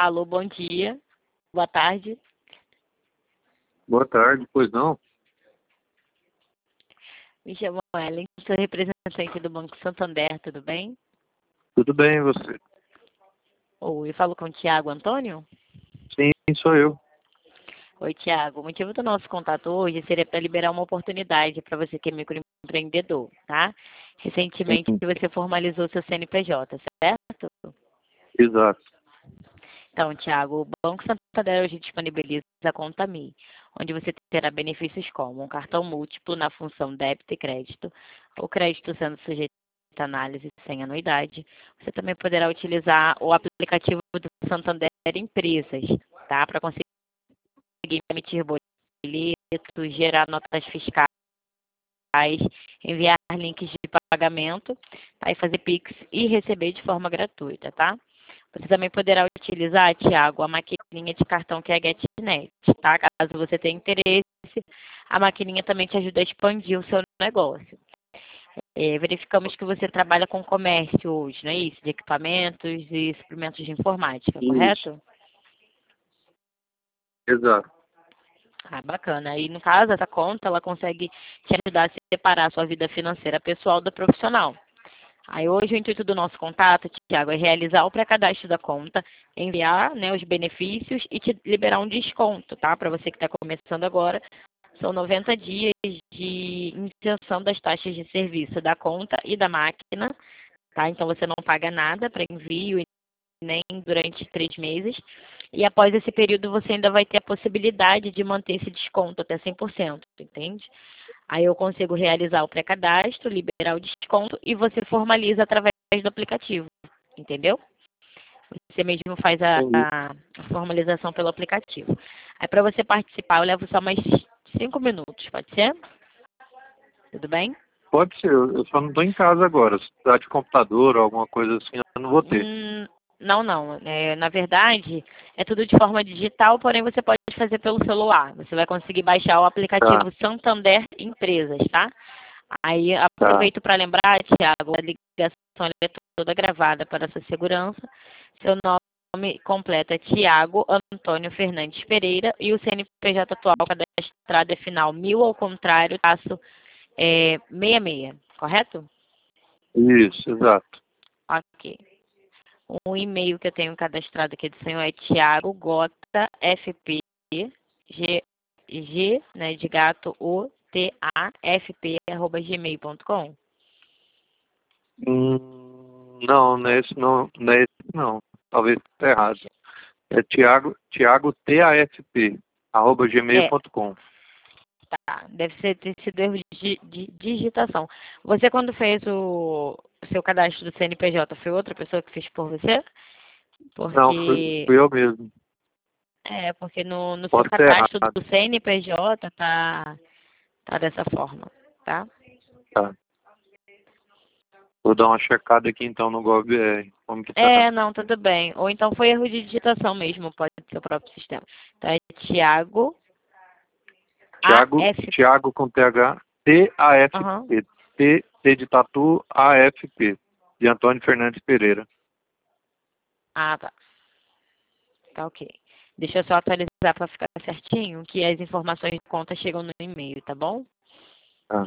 Alô, bom dia. Boa tarde. Boa tarde, pois não? Me chamo Ellen, sou representante do Banco Santander, tudo bem? Tudo bem, e você? Oi, eu falo com o Tiago Antônio? Sim, sou eu. Oi, Tiago. O motivo do nosso contato hoje seria para liberar uma oportunidade para você que é microempreendedor, tá? Recentemente Sim, você formalizou seu CNPJ, certo? exato. Então, Tiago, o Banco Santander hoje disponibiliza a conta Mi, onde você terá benefícios como um cartão múltiplo na função débito e crédito, o crédito sendo sujeito a análise sem anuidade. Você também poderá utilizar o aplicativo do Santander Empresas, tá? Para conseguir emitir boletos, gerar notas fiscais, enviar links de pagamento, tá? E fazer Pix e receber de forma gratuita, tá? Você também poderá utilizar, Tiago, a maquininha de cartão que é a GetNet, tá? Caso você tenha interesse, a maquininha também te ajuda a expandir o seu negócio. Verificamos que você trabalha com comércio hoje, não é isso? De equipamentos e suprimentos de informática, Isso, correto? exato. Ah, bacana. E no caso, essa conta, ela consegue te ajudar a separar a sua vida financeira pessoal da profissional. Aí hoje o intuito do nosso contato, Tiago, é realizar o pré-cadastro da conta, enviar, né, os benefícios e te liberar um desconto, tá? Para você que está começando agora, são 90 dias de isenção das taxas de serviço da conta e da máquina, tá? Então você não paga nada para envio e nem durante 3 meses. E após esse período você ainda vai ter a possibilidade de manter esse desconto até 100%, entende? Aí eu consigo realizar o pré-cadastro, liberar o desconto e você formaliza através do aplicativo, entendeu? Você mesmo faz Entendi. a formalização pelo aplicativo. Aí para você participar eu levo só mais 5 minutos, pode ser? Tudo bem? Pode ser, eu só não estou em casa agora. Se precisar de computador ou alguma coisa assim, eu não vou ter. Não, não. Na verdade, é tudo de forma digital, porém você pode fazer pelo celular. Você vai conseguir baixar o Tá, aplicativo Santander Empresas, tá? Aí tá. aproveito para lembrar, Tiago, a ligação é toda gravada para a sua segurança. Seu nome completo é Tiago Antônio Fernandes Pereira e o CNPJ atual cadastrado é final 1000 ao contrário, traço 66, correto? Isso, exato. Ok. O e-mail que eu tenho cadastrado aqui do senhor é Tiago Gota FP G, né, de gato O T A F P @gmail.com. Não, não é esse não, não é esse não. Talvez esteja errado. É Thiago TAFP, É, gmail.com. tá. Deve ter sido erro de digitação. Você, quando fez o seu cadastro do CNPJ, foi outra pessoa que fez por você? Não, Porque, fui eu mesmo. porque no seu Pode ser cadastro errado. do CNPJ tá dessa forma, tá? Tá. Vou dar uma checada aqui então no GovBR. Como que tá? Não, tudo bem. Ou então foi erro de digitação mesmo, pode ser o próprio sistema. Então é Tiago AF. Thiago com TH, Aham. TAFP. T de Tatu, AFP. De Antônio Fernandes Pereira. Ah, tá. Tá ok. Deixa eu só atualizar para ficar certinho, que as informações de conta chegam no e-mail, tá bom? Tá.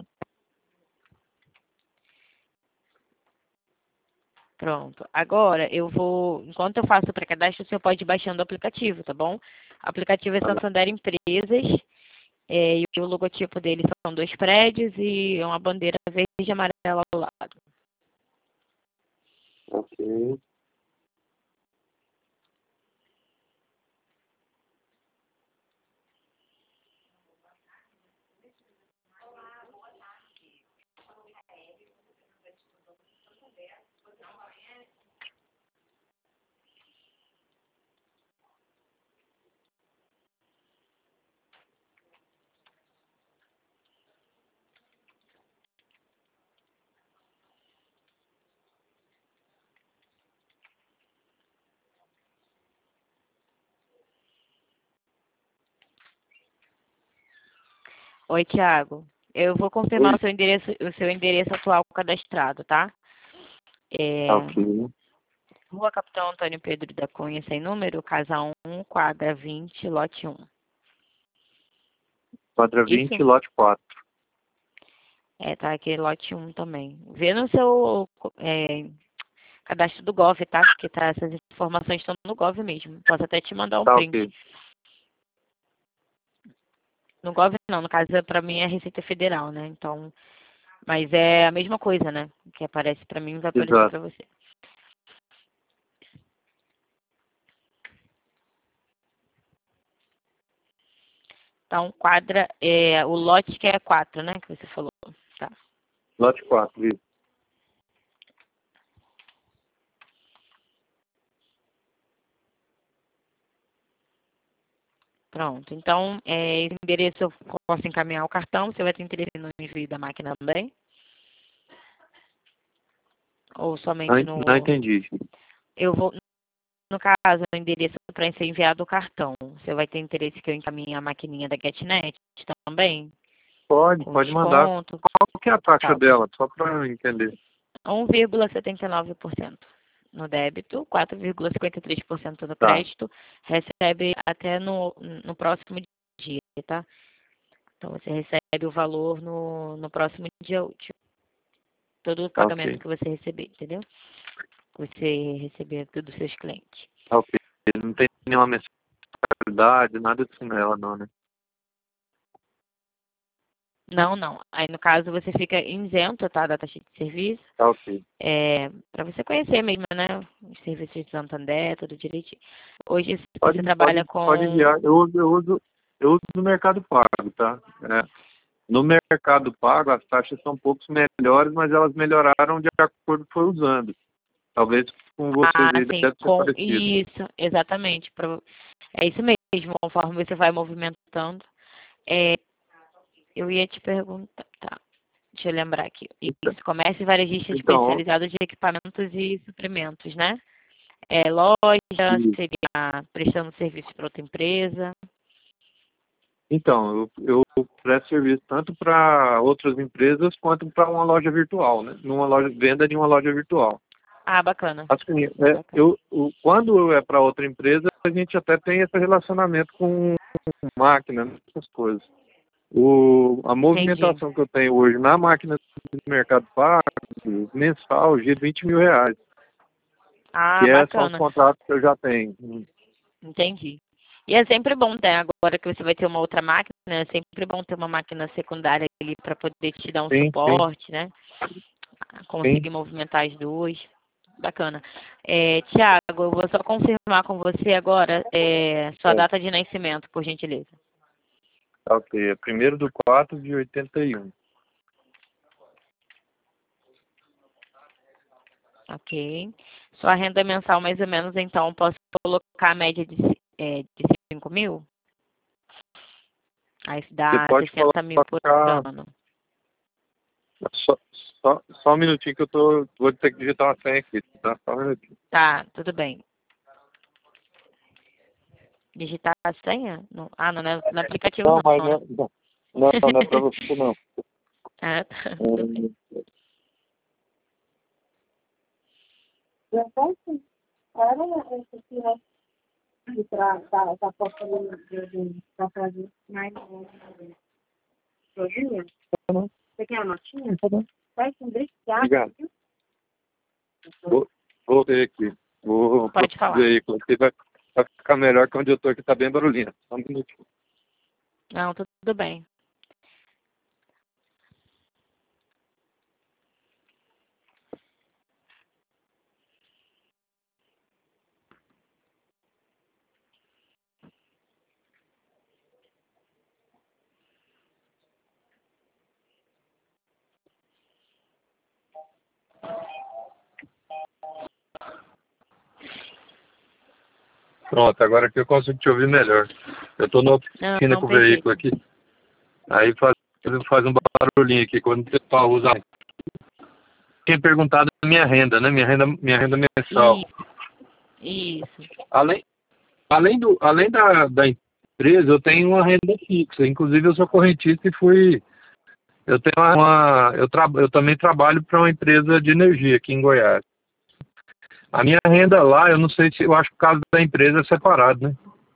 Pronto. Agora eu vou, enquanto eu faço o pré-cadastro, o senhor pode ir baixando o aplicativo, tá bom? O aplicativo é Tá. Santander Empresas, e o logotipo dele são 2 prédios e uma bandeira verde e amarela ao lado. Ok. Oi, Tiago. Eu vou confirmar Oi. o seu endereço atual cadastrado, tá? Tá É, ok. Rua Capitão Antônio Pedro da Cunha, sem número, casa 1, quadra 20, lote 1. Quadra 20, Isso? lote 4. Tá aqui lote 1 também. Vê no seu cadastro do Gov, tá? Porque essas informações estão no Gov mesmo. Posso até te mandar um Tá, print. ok. No Gov não, no caso para mim é Receita Federal, né? Então, mas é a mesma coisa, né? O que aparece para mim vai aparecer Exato. para você. Então, quadra, o lote que é 4, né? Que você falou. Tá. Lote 4, isso. Pronto. Então, esse endereço eu posso encaminhar o cartão. Você vai ter interesse no envio da máquina também? Ou somente no... Não entendi. Eu vou, no caso, o endereço para ser enviado o cartão. Você vai ter interesse que eu encaminhe a maquininha da GetNet também? Com Pode mandar. desconto? Qual que é a taxa Tá. dela? Só para eu entender. 1,79% no débito, 4,53% no Tá, crédito. Recebe até no próximo dia, tá? Então, você recebe o valor no próximo dia útil. Todo o tá pagamento ok. que você receber, entendeu? Você receber dos seus clientes. Tá ok. Não tem nenhuma mensalidade, nada disso nela, não, né? Não, não. Aí, no caso, você fica isento, tá, da taxa de serviço. Tá ok. Para você conhecer mesmo, né? Os serviços de Santander, tudo direitinho. Hoje Pode você trabalha com... enviar. Eu uso no Mercado Pago, tá? No Mercado Pago, as taxas são um pouco melhores, mas elas melhoraram de acordo com o que foi usando. Talvez com vocês aí sim, deve ser com parecido. isso, exatamente. É isso mesmo, conforme você vai movimentando. Eu ia te perguntar, tá? Deixa eu lembrar aqui. Isso, comércio e varejista Então, especializado de equipamentos e suprimentos, né? Loja, seria prestando serviço para outra empresa. eu presto serviço tanto para outras empresas quanto para uma loja virtual, né? Venda de uma loja virtual. Ah, bacana. Assim, Bacana. quando é para outra empresa, a gente até tem esse relacionamento com máquina, né, essas coisas. A Entendi. movimentação que eu tenho hoje na máquina do Mercado Pago, mensal, gira R$ 20.000, Ah, que são os bacana. contratos que eu já tenho. Entendi. E é sempre bom ter, agora que você vai ter uma outra máquina, é sempre bom ter uma máquina secundária ali para poder te dar um Sim, sim, suporte, né? sim. Conseguir movimentar as duas. Bacana. Tiago, eu vou só confirmar com você agora sua É, data de nascimento, por gentileza. tá ok. É 1º de 4 de 81. Ok. Sua renda mensal, mais ou menos, então, posso colocar a média de 5 mil? Aí Você dá pode 60 mil por colocar. ano. Só um minutinho que vou ter que digitar uma senha aqui, tá? Só um minutinho. Tá, tudo bem. Digitar a senha? Não é no aplicativo Não, mas não, né? não é para você não. Ah, tá, tudo bem. Obrigado. Voltei aqui. Vou pro Pode falar. veículo aqui, vai ficar melhor que onde eu tô aqui, tá bem barulhento. Só um minutinho. Não, tudo bem. Pronto, agora aqui eu consigo te ouvir melhor. Eu tô na oficina Não, com o veículo perfeito. aqui. Aí faz um barulhinho aqui quando o pessoal usa. Tinha perguntado a minha renda, né? Minha renda mensal. Isso. Além, além da empresa, eu tenho uma renda fixa. Inclusive, eu sou correntista e eu tenho eu também trabalho para uma empresa de energia aqui em Goiás. A minha renda lá, eu não sei se... Eu acho que o caso da empresa é separado, né?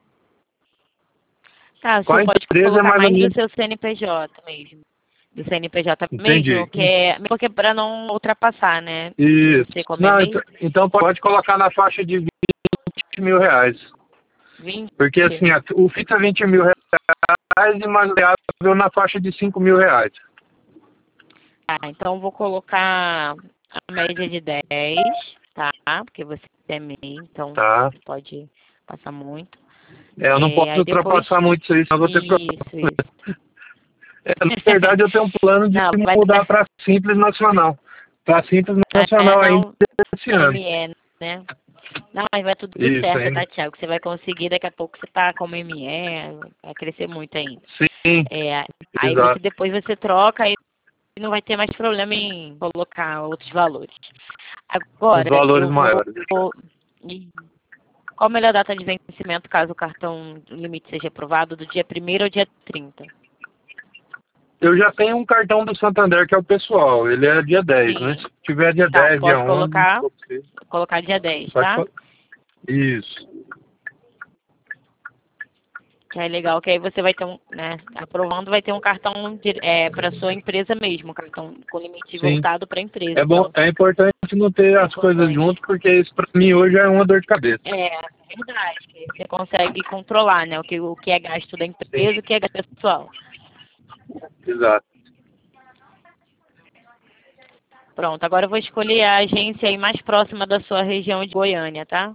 Tá, Com a você pode empresa é colocar mais ou mais do menos... seu CNPJ mesmo. Do CNPJ mesmo, Entendi. que é porque para não ultrapassar, né? Que Isso. você come Não, mês, então pode colocar na faixa de 20 mil reais. 20. Porque assim, o fixo é 20 mil reais e mais variável na faixa de 5 mil reais. Tá, então eu vou colocar a média de 10, tá? Porque você é MEI, então Tá? pode passar muito. Eu não posso Aí depois. ultrapassar muito isso aí, senão eu vou ter Isso, problema. isso. Na verdade, eu tenho um plano de Não, vai mudar ter. para Simples Nacional. Para Simples É, Nacional ainda não, esse ano. ME, né? Não, mas vai tudo Isso, certo, ainda. tá, Thiago? Você vai conseguir, daqui a pouco você tá como ME, vai crescer muito ainda. Sim, Aí você exato. depois você troca e não vai ter mais problema em colocar outros valores. Os Agora, valores eu vou. maiores. Qual a melhor data de vencimento caso o cartão limite seja aprovado? Do dia 1º ao dia 30? Eu já tenho um cartão do Santander que é o pessoal. Ele é dia 10, né? Sim. Se tiver dia Tá, 10, dia pode 11, colocar, você colocar dia 10, pode tá? Isso. Que é legal, que aí você vai ter um, né, aprovando, vai ter um cartão para sua empresa mesmo, um cartão com limite Sim. voltado para a empresa. É bom, Então, é importante não ter é as coisas importante. junto, porque isso pra mim hoje é uma dor de cabeça. É verdade, que você consegue controlar, né, o que é gasto da Sim, empresa e o que é gasto pessoal. exato. Pronto, agora eu vou escolher a agência aí mais próxima da sua região de Goiânia, tá?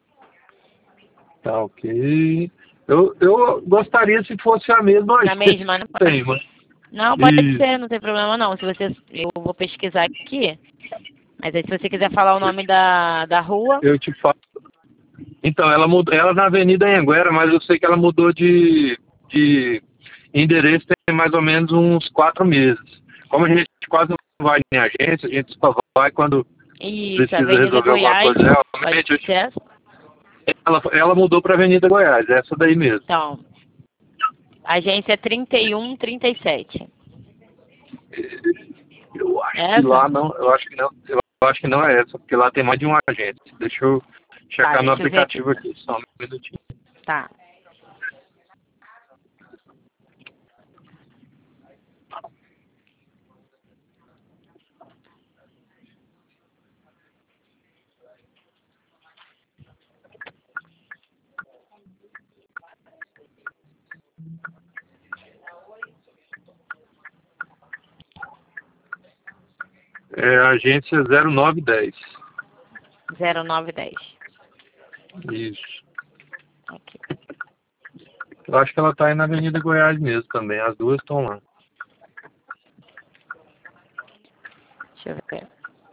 Tá ok. Eu gostaria se fosse a mesma Na agência mesma, né? que tem, mas... Não, pode Isso. ser, não tem problema não. Se você, eu vou pesquisar aqui, mas aí se você quiser falar o nome da rua, Eu te falo. Então, ela mudou, ela na Avenida Anhanguera, mas eu sei que ela mudou de endereço tem mais ou menos uns 4 meses. Como a gente quase não vai em agência, a gente só vai quando isso, precisa Avenida resolver alguma Goiás, coisa. pode Realmente, ser essa? ela mudou para Avenida Goiás, essa daí mesmo. Então, agência 3137. Eu acho que Essa? lá não, eu acho que não, eu acho que não é essa, porque lá tem mais de uma agência. Deixa eu Tá, checar no deixa eu ver aqui. aplicativo aqui, só um minutinho. Tá. É a agência 0910. 0910. Isso. Aqui. Eu acho que ela tá aí na Avenida Goiás mesmo também, as duas estão lá. Deixa eu ver.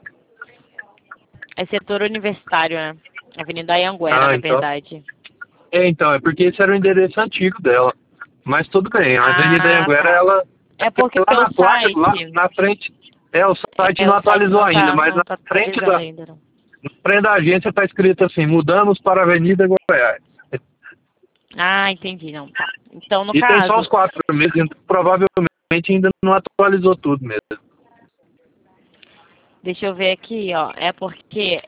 É setor universitário, né? Avenida Anhanguera, Ah, na então. verdade. Então, é porque esse era o endereço antigo dela. Mas tudo bem, a Avenida Ah, Anhanguera, tá. ela É porque lá o na placa, lá site, na frente, o site não o site atualizou ainda, mas não na tá frente atualizando ainda, não. na frente da agência tá escrito assim, mudamos para a Avenida Goiás. Ah, entendi, não, tá. Então, no E tem só caso, uns 4 meses, então provavelmente ainda não atualizou tudo mesmo. deixa eu ver aqui, ó. É porque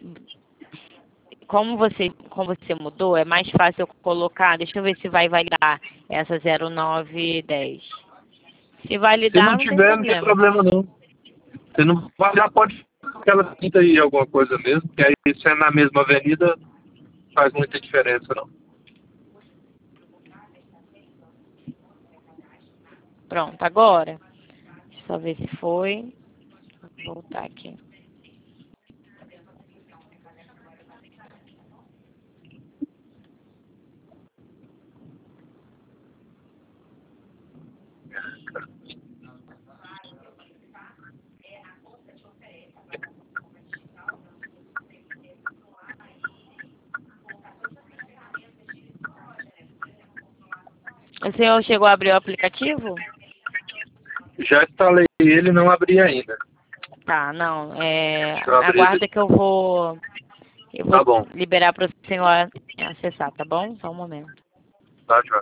como você mudou, é mais fácil eu colocar. Deixa eu ver se vai validar essa 0910. Se Se não validar, não tem tiver, não tem problema. problema não. Você não vai, já pode aquela quinta aí, alguma coisa mesmo, que aí se é na mesma avenida, não faz muita diferença não. Pronto, agora. Deixa eu só ver se foi. Vou voltar aqui. O senhor chegou a abrir o aplicativo? Já instalei ele, não abri ainda. Tá, não. Deixa eu abrir ele. Aguarda que eu vou Tá bom, liberar para o senhor acessar, tá bom? Só um momento. tá, já.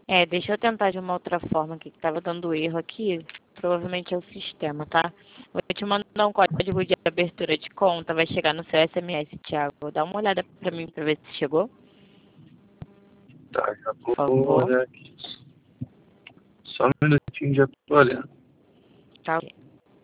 Deixa eu tentar de uma outra forma aqui, que estava dando erro aqui. Provavelmente é o sistema, tá? Vou te mandar um código de abertura de conta, vai chegar no seu SMS, Thiago. Dá uma olhada para mim para ver se chegou. Tá, já Por vou favor. olhar aqui. Só um minutinho, já tô olhando. Tá ok.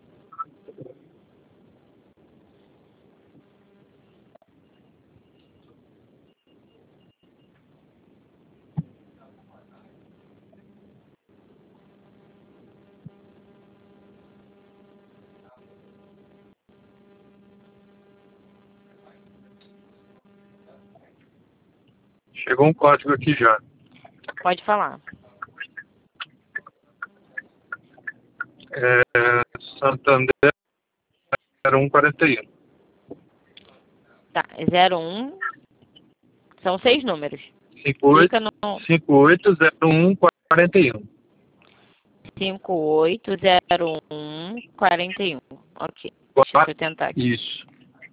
Chegou um código aqui já. Pode falar. Santander 0141. Tá, 01. São 6 números. 58, Clica no 580141. 580141. Ok. Deixa eu tentar aqui. Isso.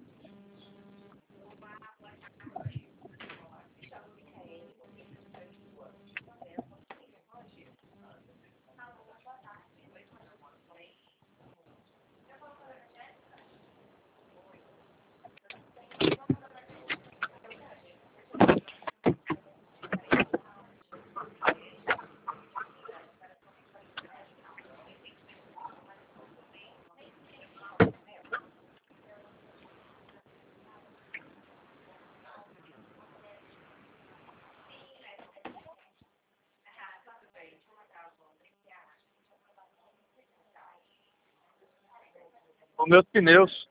Os meus pneus.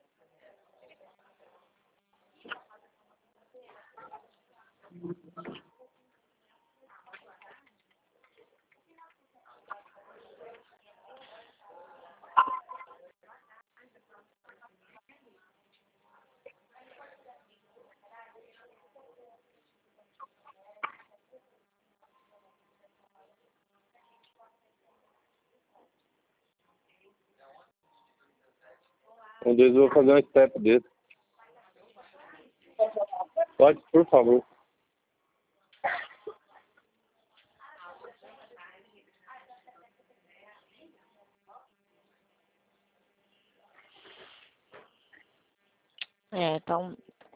Um deles eu vou fazer um step desse. Pode, por favor. Então,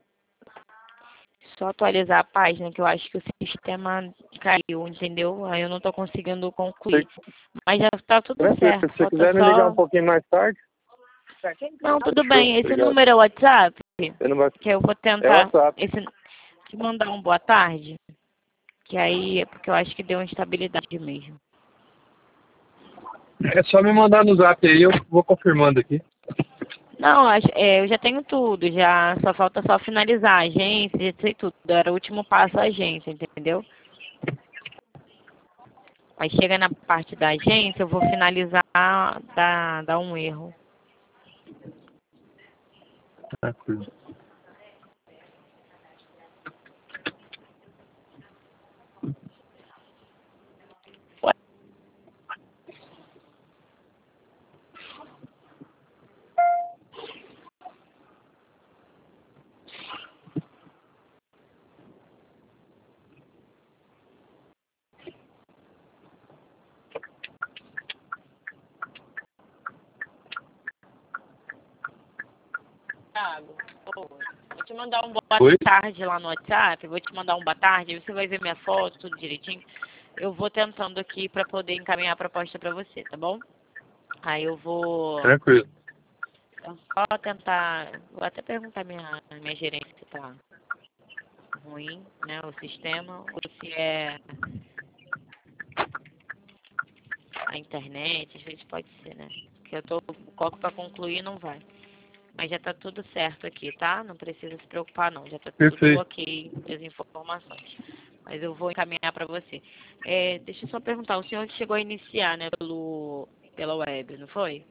só atualizar a página, que eu acho que o sistema caiu, entendeu? Aí eu não tô conseguindo concluir. Mas já tá tudo certo. Se você quiser me ligar um pouquinho mais tarde. Não, tudo bem. Esse Obrigado. número é o WhatsApp? Você não vai... Que eu vou É tentar WhatsApp. te mandar um boa tarde. Que aí é porque eu acho que deu instabilidade mesmo. É só me mandar no zap aí, eu vou confirmando aqui. Não, eu já tenho tudo, já só falta só finalizar a agência, já sei tudo. Era o último passo a agência, entendeu? Aí chega na parte da agência, eu vou finalizar, dá um erro. Tranquilo. Thiago, vou te mandar um boa Oi? tarde lá no WhatsApp, vou te mandar um boa tarde, aí você vai ver minha foto, tudo direitinho. Eu vou tentando aqui para poder encaminhar a proposta para você, tá bom? Aí eu vou Tranquilo. só tentar, vou até perguntar à minha gerente se tá ruim, né, o sistema, ou se é a internet, às vezes pode ser, né? Porque coloco para concluir e não vai. Mas já tá tudo certo aqui, tá? Não precisa se preocupar não, já tá tudo Perfeito. ok as informações. Mas eu vou encaminhar para você. Deixa eu só perguntar, o senhor chegou a iniciar, né, pela web, não foi?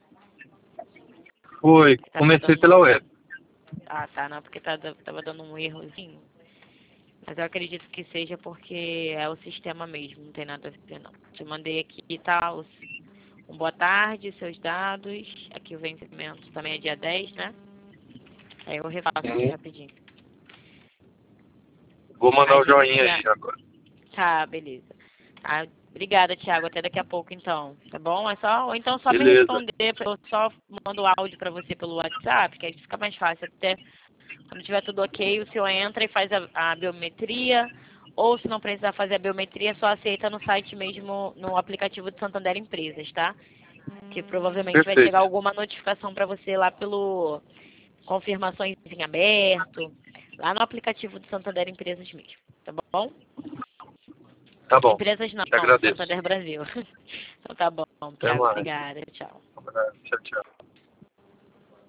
Foi. Tava Comecei dando, pela web. tá, não, porque tava dando um errozinho. Mas eu acredito que seja porque é o sistema mesmo, não tem nada a ver não. Te mandei aqui, tá? Um boa tarde, seus dados. Aqui o vencimento também é dia 10, né? Aí eu refaço aqui rapidinho. Vou mandar o joinha Agência. aí agora. Tá, beleza. Ah, obrigada, Thiago. Até daqui a pouco, então. Tá bom? Ou então só me Beleza. responder, eu só mando o áudio para você pelo WhatsApp, que aí fica mais fácil. Até quando tiver tudo ok, o senhor entra e faz a biometria. Ou se não precisar fazer a biometria, só aceita no site mesmo, no aplicativo do Santander Empresas, tá? Que provavelmente vai chegar Perfeito. alguma notificação para você lá pelo confirmações em aberto, lá no aplicativo do Santander Empresas mesmo, tá bom? Tá bom. Empresas não, Te agradeço. Santander Brasil. Então tá bom, Até Thiago, mais. obrigada, tchau. Tchau, tchau.